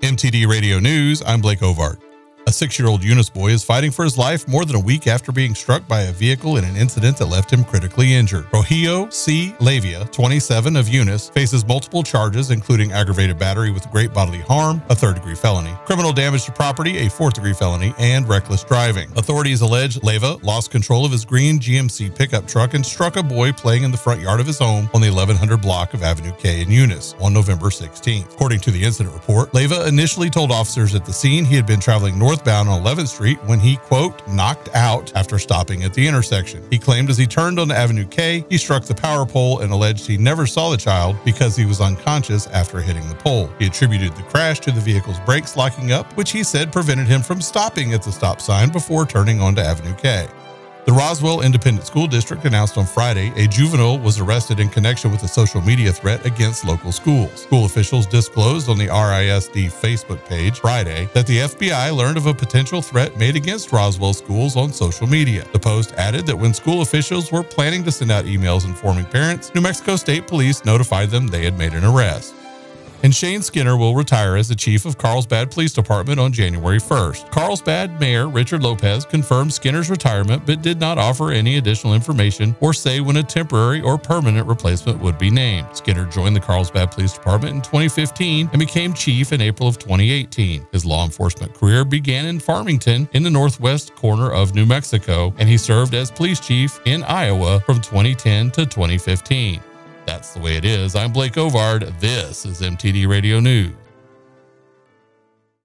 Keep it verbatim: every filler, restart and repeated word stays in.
M T D Radio News, I'm Blake Ovard. A six-year-old Eunice boy is fighting for his life more than a week after being struck by a vehicle in an incident that left him critically injured. Rogelio C. Lavia, twenty-seven, of Eunice, faces multiple charges, including aggravated battery with great bodily harm, a third-degree felony, criminal damage to property, a fourth-degree felony, and reckless driving. Authorities allege Leyva lost control of his green G M C pickup truck and struck a boy playing in the front yard of his home on the eleven hundred block of Avenue K in Eunice on November sixteenth. According to the incident report, Leyva initially told officers at the scene he had been traveling northbound on eleventh Street when he, quote, knocked out after stopping at the intersection. He claimed as he turned onto Avenue K, he struck the power pole and alleged he never saw the child because he was unconscious after hitting the pole. He attributed the crash to the vehicle's brakes locking up, which he said prevented him from stopping at the stop sign before turning onto Avenue K. The Roswell Independent School District announced on Friday a juvenile was arrested in connection with a social media threat against local schools. School officials disclosed on the R I S D Facebook page Friday that the F B I learned of a potential threat made against Roswell schools on social media. The post added that when school officials were planning to send out emails informing parents, New Mexico State Police notified them they had made an arrest. And Shane Skinner will retire as the chief of Carlsbad Police Department on January first. Carlsbad Mayor Richard Lopez confirmed Skinner's retirement but did not offer any additional information or say when a temporary or permanent replacement would be named. Skinner joined the Carlsbad Police Department in twenty fifteen and became chief in April of twenty eighteen. His law enforcement career began in Farmington in the northwest corner of New Mexico, and he served as police chief in Iowa from twenty ten to twenty fifteen. That's the way it is. I'm Blake Ovard. This is M T D Radio News.